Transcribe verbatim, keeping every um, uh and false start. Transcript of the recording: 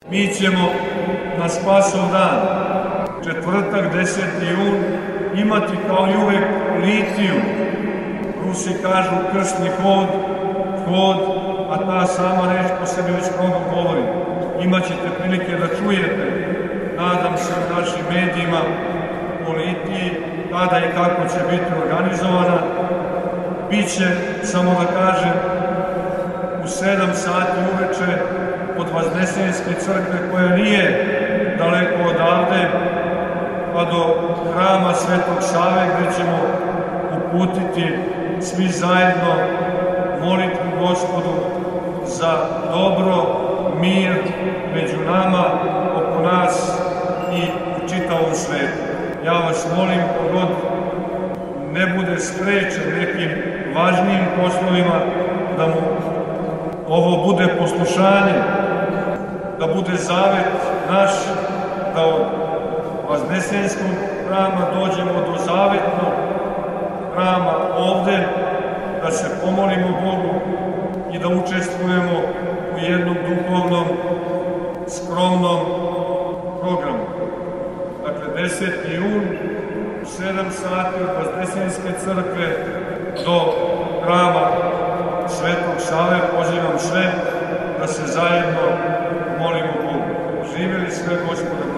Mi ćemo na Spasov dan, četvrtak, deseti jun, imati kao i uvek litiju. Rusi kažu krstni hod, hod, a ta sama reč po sebi već mnogo govori. Imaćete prilike da čujete, nadam se u našim medijima, o litiji, kada i kako će biti organizovana. Biće, samo da kažem, u sedam sati uveče od Vaznesenske crkve, koja nije daleko odavde, pa do hrama Svetog Save, gde ćemo uputiti svi zajedno molitvu Gospodu za dobro, mir među nama, oko nas i u čitavom svetu. Ja vas molim, kogod ne bude sprečen nekim važnijim poslovima, da mu ovo bude poslušanje, da bude zavet naš, da od Vaznesenskog hrama dođemo do zavetnog hrama ovde, da se pomolimo Bogu i da učestvujemo u jednom duhovnom, skromnom programu. Dakle, deseti jun, u sedam sati od Vaznesenske crkve do hrama Svetog Save, pozivam sve da se zajedno molimo Bogu. Živeli sve Gospoda.